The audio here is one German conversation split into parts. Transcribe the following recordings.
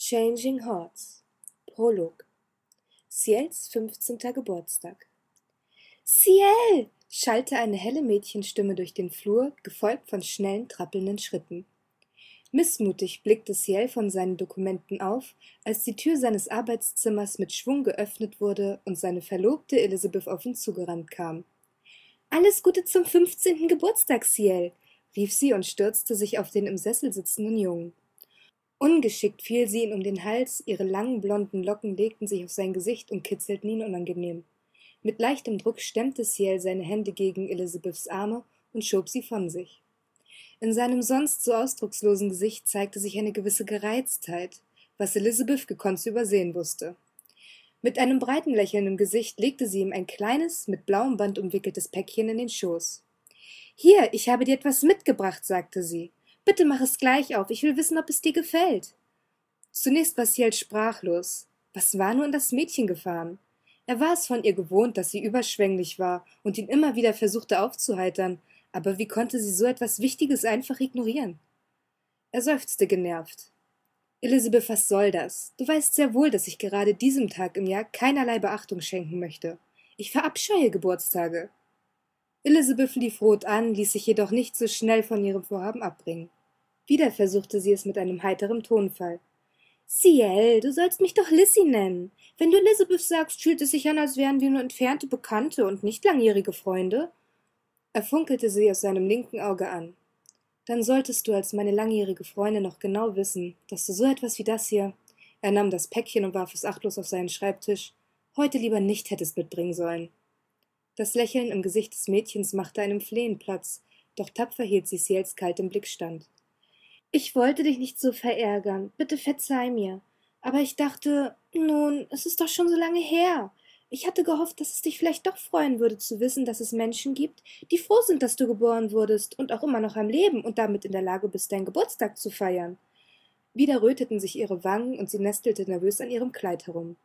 Changing Hearts. Prolog. Ciels 15. Geburtstag. Ciel! Schallte eine helle Mädchenstimme durch den Flur, gefolgt von schnellen, trappelnden Schritten. Missmutig blickte Ciel von seinen Dokumenten auf, als die Tür seines Arbeitszimmers mit Schwung geöffnet wurde und seine Verlobte Elizabeth auf ihn zugerannt kam. »Alles Gute zum 15. Geburtstag, Ciel«, rief sie und stürzte sich auf den im Sessel sitzenden Jungen. Ungeschickt fiel sie ihm um den Hals, ihre langen blonden Locken legten sich auf sein Gesicht und kitzelten ihn unangenehm. Mit leichtem Druck stemmte Ciel seine Hände gegen Elizabeths Arme und schob sie von sich. In seinem sonst so ausdruckslosen Gesicht zeigte sich eine gewisse Gereiztheit, was Elizabeth gekonnt zu übersehen wusste. Mit einem breiten Lächeln im Gesicht legte sie ihm ein kleines, mit blauem Band umwickeltes Päckchen in den Schoß. »Hier, ich habe dir etwas mitgebracht«, sagte sie. »Bitte mach es gleich auf, ich will wissen, ob es dir gefällt.« Zunächst war Ciel sprachlos. Was war nur in das Mädchen gefahren? Er war es von ihr gewohnt, dass sie überschwänglich war und ihn immer wieder versuchte aufzuheitern, aber wie konnte sie so etwas Wichtiges einfach ignorieren? Er seufzte genervt. »Elizabeth, was soll das? Du weißt sehr wohl, dass ich gerade diesem Tag im Jahr keinerlei Beachtung schenken möchte. Ich verabscheue Geburtstage.« Elizabeth lief rot an, ließ sich jedoch nicht so schnell von ihrem Vorhaben abbringen. Wieder versuchte sie es mit einem heiteren Tonfall. »Ciel, du sollst mich doch Lissy nennen. Wenn du Elizabeth sagst, fühlt es sich an, als wären wir nur entfernte Bekannte und nicht langjährige Freunde.« Er funkelte sie aus seinem linken Auge an. »Dann solltest du als meine langjährige Freundin noch genau wissen, dass du so etwas wie das hier«, er nahm das Päckchen und warf es achtlos auf seinen Schreibtisch, »heute lieber nicht hättest mitbringen sollen.« Das Lächeln im Gesicht des Mädchens machte einem Flehen Platz, doch tapfer hielt sie Ciels kaltem Blick stand. »Ich wollte dich nicht so verärgern, bitte verzeih mir. Aber ich dachte, nun, es ist doch schon so lange her. Ich hatte gehofft, dass es dich vielleicht doch freuen würde zu wissen, dass es Menschen gibt, die froh sind, dass du geboren wurdest und auch immer noch am Leben und damit in der Lage bist, deinen Geburtstag zu feiern.« Wieder röteten sich ihre Wangen und sie nestelte nervös an ihrem Kleid herum.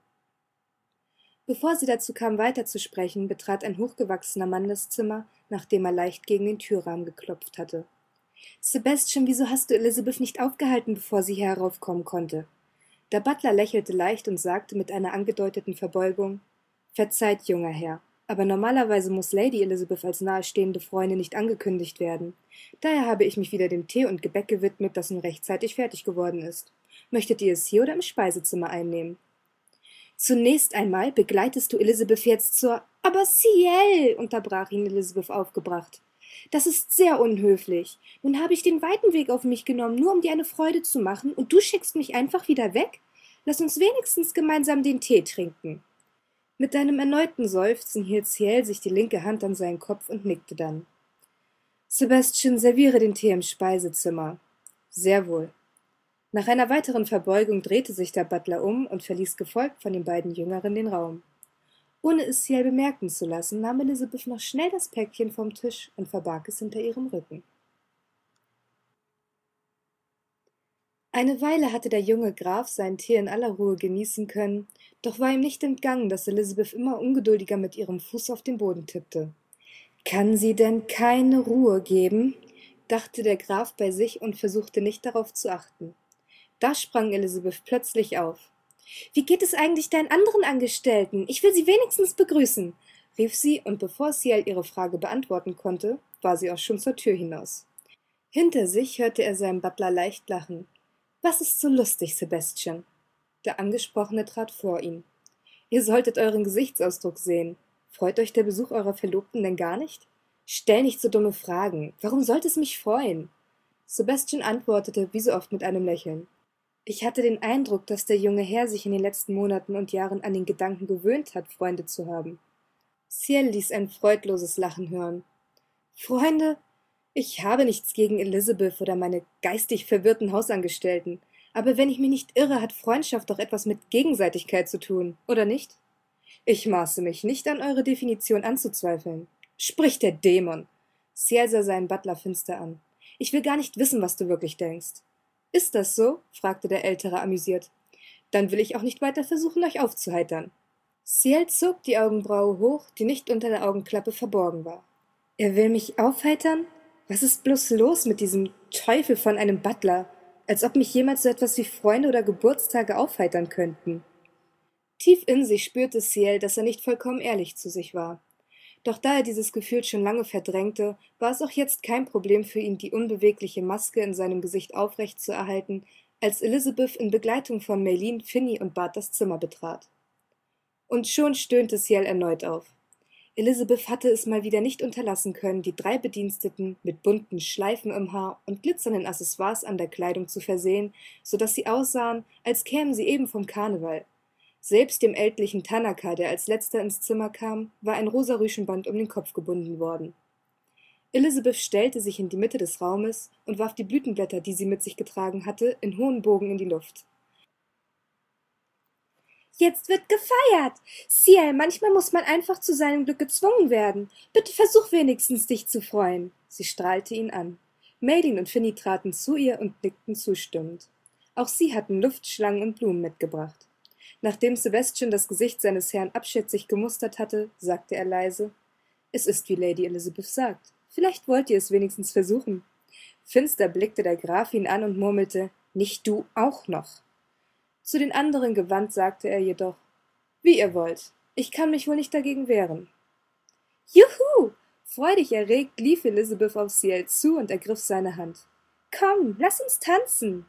Bevor sie dazu kam, weiterzusprechen, betrat ein hochgewachsener Mann das Zimmer, nachdem er leicht gegen den Türrahmen geklopft hatte. »Sebastian, wieso hast du Elizabeth nicht aufgehalten, bevor sie hier heraufkommen konnte?« Der Butler lächelte leicht und sagte mit einer angedeuteten Verbeugung, »Verzeiht, junger Herr, aber normalerweise muss Lady Elizabeth als nahestehende Freundin nicht angekündigt werden. Daher habe ich mich wieder dem Tee und Gebäck gewidmet, das nun rechtzeitig fertig geworden ist. Möchtet ihr es hier oder im Speisezimmer einnehmen?« »Zunächst einmal begleitest du Elizabeth jetzt zur...« »Aber Ciel«, unterbrach ihn Elizabeth aufgebracht. »Das ist sehr unhöflich. Nun habe ich den weiten Weg auf mich genommen, nur um dir eine Freude zu machen, und du schickst mich einfach wieder weg? Lass uns wenigstens gemeinsam den Tee trinken.« Mit einem erneuten Seufzen hielt Ciel sich die linke Hand an seinen Kopf und nickte dann. »Sebastian, serviere den Tee im Speisezimmer.« »Sehr wohl.« Nach einer weiteren Verbeugung drehte sich der Butler um und verließ gefolgt von den beiden Jüngeren den Raum. Ohne es Ciel bemerken zu lassen, nahm Elizabeth noch schnell das Päckchen vom Tisch und verbarg es hinter ihrem Rücken. Eine Weile hatte der junge Graf seinen Tee in aller Ruhe genießen können, doch war ihm nicht entgangen, dass Elizabeth immer ungeduldiger mit ihrem Fuß auf den Boden tippte. »Kann sie denn keine Ruhe geben?«, dachte der Graf bei sich und versuchte nicht darauf zu achten. Da sprang Elizabeth plötzlich auf. »Wie geht es eigentlich deinen anderen Angestellten? Ich will sie wenigstens begrüßen«, rief sie, und bevor Ciel ihre Frage beantworten konnte, war sie auch schon zur Tür hinaus. Hinter sich hörte er seinen Butler leicht lachen. »Was ist so lustig, Sebastian?« Der Angesprochene trat vor ihn. »Ihr solltet euren Gesichtsausdruck sehen. Freut euch der Besuch eurer Verlobten denn gar nicht? Stell nicht so dumme Fragen. Warum sollte es mich freuen?« Sebastian antwortete wie so oft mit einem Lächeln. »Ich hatte den Eindruck, dass der junge Herr sich in den letzten Monaten und Jahren an den Gedanken gewöhnt hat, Freunde zu haben.« Ciel ließ ein freudloses Lachen hören. »Freunde? Ich habe nichts gegen Elizabeth oder meine geistig verwirrten Hausangestellten, aber wenn ich mich nicht irre, hat Freundschaft doch etwas mit Gegenseitigkeit zu tun, oder nicht? Ich maße mich nicht an eure Definition anzuzweifeln.« »Sprich der Dämon!« Ciel sah seinen Butler finster an. »Ich will gar nicht wissen, was du wirklich denkst.« »Ist das so?«, fragte der Ältere amüsiert. »Dann will ich auch nicht weiter versuchen, euch aufzuheitern.« Ciel zog die Augenbraue hoch, die nicht unter der Augenklappe verborgen war. »Er will mich aufheitern? Was ist bloß los mit diesem Teufel von einem Butler? Als ob mich jemals so etwas wie Freunde oder Geburtstage aufheitern könnten. Tief in sich spürte Ciel, dass er nicht vollkommen ehrlich zu sich war. Doch da er dieses Gefühl schon lange verdrängte, war es auch jetzt kein Problem für ihn, die unbewegliche Maske in seinem Gesicht aufrecht zu erhalten, als Elizabeth in Begleitung von Maylene, Finny und Bart das Zimmer betrat. Und schon stöhnte Ciel erneut auf. Elizabeth hatte es mal wieder nicht unterlassen können, die 3 Bediensteten mit bunten Schleifen im Haar und glitzernden Accessoires an der Kleidung zu versehen, so dass sie aussahen, als kämen sie eben vom Karneval. Selbst dem ältlichen Tanaka, der als letzter ins Zimmer kam, war ein rosa Rüschenband um den Kopf gebunden worden. Elizabeth stellte sich in die Mitte des Raumes und warf die Blütenblätter, die sie mit sich getragen hatte, in hohen Bogen in die Luft. »Jetzt wird gefeiert! Ciel, manchmal muss man einfach zu seinem Glück gezwungen werden. Bitte versuch wenigstens, dich zu freuen!« Sie strahlte ihn an. Maylene und Finny traten zu ihr und nickten zustimmend. Auch sie hatten Luftschlangen und Blumen mitgebracht. Nachdem Sebastian das Gesicht seines Herrn abschätzig gemustert hatte, sagte er leise: »Es ist, wie Lady Elizabeth sagt. Vielleicht wollt ihr es wenigstens versuchen.« Finster blickte der Graf ihn an und murmelte: »Nicht du auch noch!« Zu den anderen gewandt sagte er jedoch: »Wie ihr wollt. Ich kann mich wohl nicht dagegen wehren.« »Juhu!« Freudig erregt lief Elizabeth auf Ciel zu und ergriff seine Hand. »Komm, lass uns tanzen!«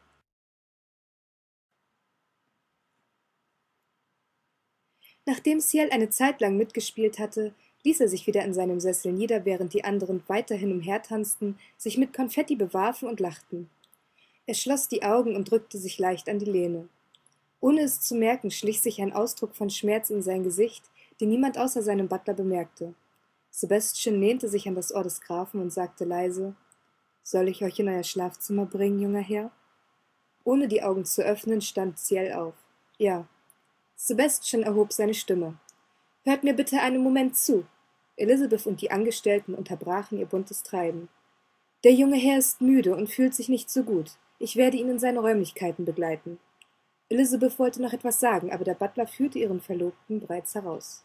Nachdem Ciel eine Zeit lang mitgespielt hatte, ließ er sich wieder in seinem Sessel nieder, während die anderen weiterhin umhertanzten, sich mit Konfetti bewarfen und lachten. Er schloss die Augen und drückte sich leicht an die Lehne. Ohne es zu merken, schlich sich ein Ausdruck von Schmerz in sein Gesicht, den niemand außer seinem Butler bemerkte. Sebastian lehnte sich an das Ohr des Grafen und sagte leise: »Soll ich euch in euer Schlafzimmer bringen, junger Herr?« Ohne die Augen zu öffnen, stand Ciel auf. »Ja.« Sebastian erhob seine Stimme. »Hört mir bitte einen Moment zu!« Elizabeth und die Angestellten unterbrachen ihr buntes Treiben. »Der junge Herr ist müde und fühlt sich nicht so gut. Ich werde ihn in seine Räumlichkeiten begleiten.« Elizabeth wollte noch etwas sagen, aber der Butler führte ihren Verlobten bereits heraus.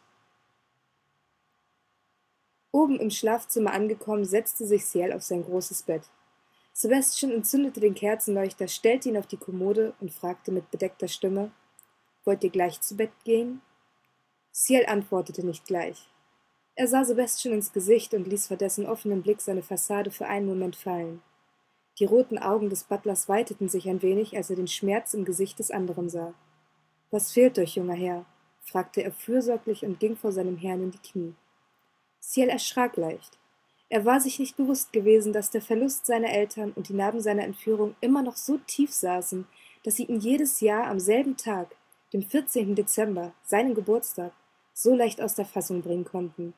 Oben im Schlafzimmer angekommen, setzte sich Ciel auf sein großes Bett. Sebastian entzündete den Kerzenleuchter, stellte ihn auf die Kommode und fragte mit bedeckter Stimme: »Wollt ihr gleich zu Bett gehen?« Ciel antwortete nicht gleich. Er sah Sebastian ins Gesicht und ließ vor dessen offenem Blick seine Fassade für einen Moment fallen. Die roten Augen des Butlers weiteten sich ein wenig, als er den Schmerz im Gesicht des anderen sah. »Was fehlt euch, junger Herr?« fragte er fürsorglich und ging vor seinem Herrn in die Knie. Ciel erschrak leicht. Er war sich nicht bewusst gewesen, dass der Verlust seiner Eltern und die Narben seiner Entführung immer noch so tief saßen, dass sie ihn jedes Jahr am selben Tag, dem 14. Dezember, seinen Geburtstag, so leicht aus der Fassung bringen konnten.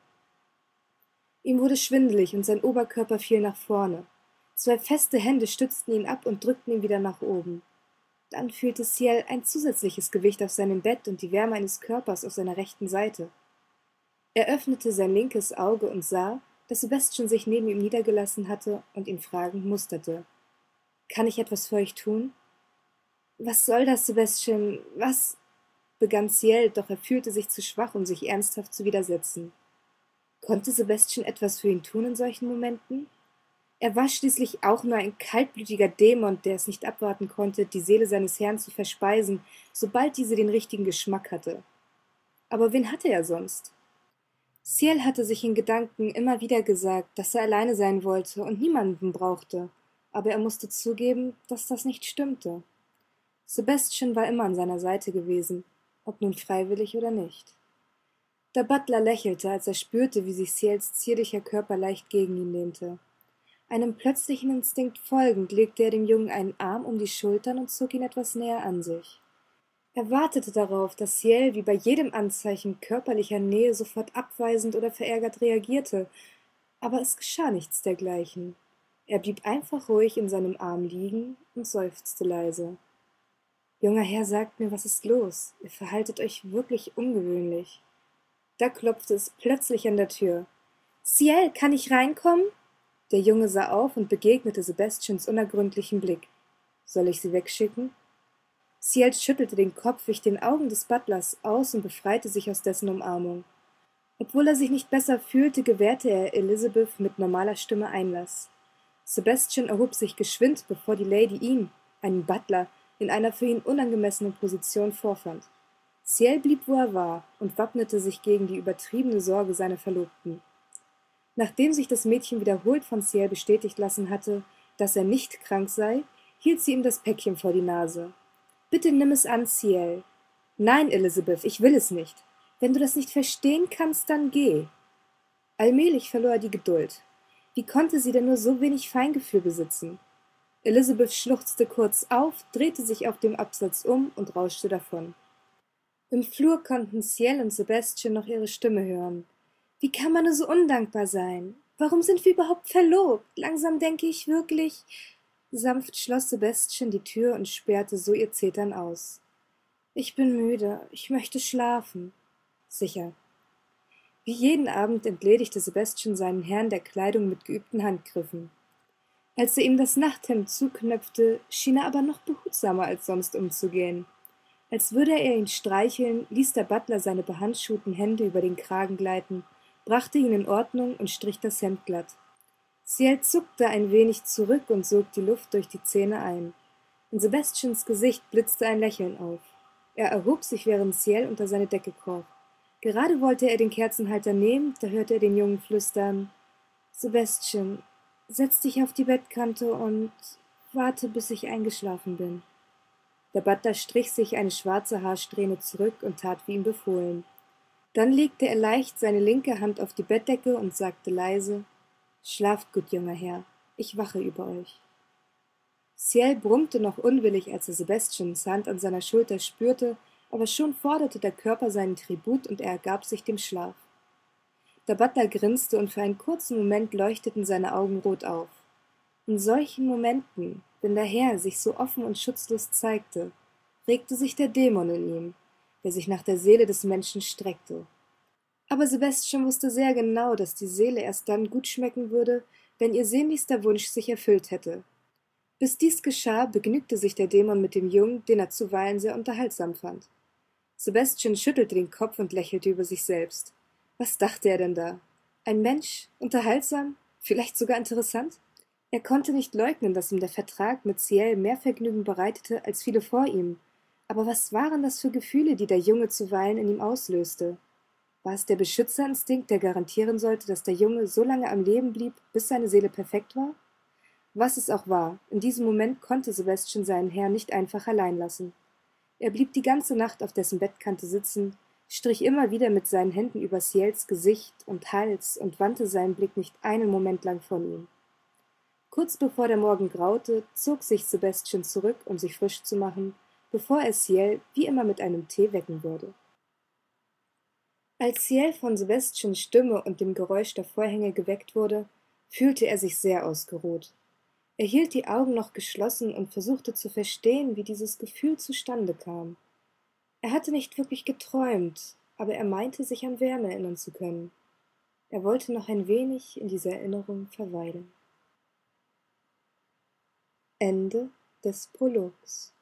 Ihm wurde schwindelig und sein Oberkörper fiel nach vorne. 2 feste Hände stützten ihn ab und drückten ihn wieder nach oben. Dann fühlte Ciel ein zusätzliches Gewicht auf seinem Bett und die Wärme eines Körpers auf seiner rechten Seite. Er öffnete sein linkes Auge und sah, dass Sebastian sich neben ihm niedergelassen hatte und ihn fragend musterte. »Kann ich etwas für euch tun?« »Was soll das, Sebastian? Was?« begann Ciel, doch er fühlte sich zu schwach, um sich ernsthaft zu widersetzen. Konnte Sebastian etwas für ihn tun in solchen Momenten? Er war schließlich auch nur ein kaltblütiger Dämon, der es nicht abwarten konnte, die Seele seines Herrn zu verspeisen, sobald diese den richtigen Geschmack hatte. Aber wen hatte er sonst? Ciel hatte sich in Gedanken immer wieder gesagt, dass er alleine sein wollte und niemanden brauchte, aber er musste zugeben, dass das nicht stimmte. Sebastian war immer an seiner Seite gewesen, ob nun freiwillig oder nicht. Der Butler lächelte, als er spürte, wie sich Ciels zierlicher Körper leicht gegen ihn lehnte. Einem plötzlichen Instinkt folgend legte er dem Jungen einen Arm um die Schultern und zog ihn etwas näher an sich. Er wartete darauf, dass Ciel wie bei jedem Anzeichen körperlicher Nähe sofort abweisend oder verärgert reagierte, aber es geschah nichts dergleichen. Er blieb einfach ruhig in seinem Arm liegen und seufzte leise. »Junger Herr, sagt mir, was ist los? Ihr verhaltet euch wirklich ungewöhnlich.« Da klopfte es plötzlich an der Tür. »Ciel, kann ich reinkommen?« Der Junge sah auf und begegnete Sebastians unergründlichen Blick. »Soll ich sie wegschicken?« Ciel schüttelte den Kopf, wich den Augen des Butlers aus und befreite sich aus dessen Umarmung. Obwohl er sich nicht besser fühlte, gewährte er Elizabeth mit normaler Stimme Einlass. Sebastian erhob sich geschwind, bevor die Lady ihn, einen Butler, in einer für ihn unangemessenen Position vorfand. Ciel blieb, wo er war, und wappnete sich gegen die übertriebene Sorge seiner Verlobten. Nachdem sich das Mädchen wiederholt von Ciel bestätigt lassen hatte, dass er nicht krank sei, hielt sie ihm das Päckchen vor die Nase. »Bitte nimm es an, Ciel.« »Nein, Elizabeth, ich will es nicht. Wenn du das nicht verstehen kannst, dann geh.« Allmählich verlor er die Geduld. Wie konnte sie denn nur so wenig Feingefühl besitzen? Elizabeth schluchzte kurz auf, drehte sich auf dem Absatz um und rauschte davon. Im Flur konnten Ciel und Sebastian noch ihre Stimme hören. »Wie kann man nur so undankbar sein? Warum sind wir überhaupt verlobt? Langsam denke ich wirklich...« Sanft schloss Sebastian die Tür und sperrte so ihr Zetern aus. »Ich bin müde, ich möchte schlafen.« »Sicher.« Wie jeden Abend entledigte Sebastian seinen Herrn der Kleidung mit geübten Handgriffen. Als er ihm das Nachthemd zuknöpfte, schien er aber noch behutsamer als sonst umzugehen. Als würde er ihn streicheln, ließ der Butler seine behandschuhten Hände über den Kragen gleiten, brachte ihn in Ordnung und strich das Hemd glatt. Ciel zuckte ein wenig zurück und sog die Luft durch die Zähne ein. In Sebastians Gesicht blitzte ein Lächeln auf. Er erhob sich, während Ciel unter seine Decke kroch. Gerade wollte er den Kerzenhalter nehmen, da hörte er den Jungen flüstern: »Sebastian, setz dich auf die Bettkante und warte, bis ich eingeschlafen bin.« Der Butler strich sich eine schwarze Haarsträhne zurück und tat wie ihm befohlen. Dann legte er leicht seine linke Hand auf die Bettdecke und sagte leise: »Schlaft gut, junger Herr, ich wache über euch.« Ciel brummte noch unwillig, als er Sebastians Hand an seiner Schulter spürte, aber schon forderte der Körper seinen Tribut und er ergab sich dem Schlaf. Der Butler grinste und für einen kurzen Moment leuchteten seine Augen rot auf. In solchen Momenten, wenn der Herr sich so offen und schutzlos zeigte, regte sich der Dämon in ihm, der sich nach der Seele des Menschen streckte. Aber Sebastian wusste sehr genau, dass die Seele erst dann gut schmecken würde, wenn ihr sehnlichster Wunsch sich erfüllt hätte. Bis dies geschah, begnügte sich der Dämon mit dem Jungen, den er zuweilen sehr unterhaltsam fand. Sebastian schüttelte den Kopf und lächelte über sich selbst. Was dachte er denn da? Ein Mensch? Unterhaltsam? Vielleicht sogar interessant? Er konnte nicht leugnen, dass ihm der Vertrag mit Ciel mehr Vergnügen bereitete als viele vor ihm. Aber was waren das für Gefühle, die der Junge zuweilen in ihm auslöste? War es der Beschützerinstinkt, der garantieren sollte, dass der Junge so lange am Leben blieb, bis seine Seele perfekt war? Was es auch war, in diesem Moment konnte Sebastian seinen Herrn nicht einfach allein lassen. Er blieb die ganze Nacht auf dessen Bettkante sitzen, strich immer wieder mit seinen Händen über Ciels Gesicht und Hals und wandte seinen Blick nicht einen Moment lang von ihm. Kurz bevor der Morgen graute, zog sich Sebastian zurück, um sich frisch zu machen, bevor er Ciel wie immer mit einem Tee wecken würde. Als Ciel von Sebastians Stimme und dem Geräusch der Vorhänge geweckt wurde, fühlte er sich sehr ausgeruht. Er hielt die Augen noch geschlossen und versuchte zu verstehen, wie dieses Gefühl zustande kam. Er hatte nicht wirklich geträumt, aber er meinte, sich an Wärme erinnern zu können. Er wollte noch ein wenig in dieser Erinnerung verweilen. Ende des Prologs.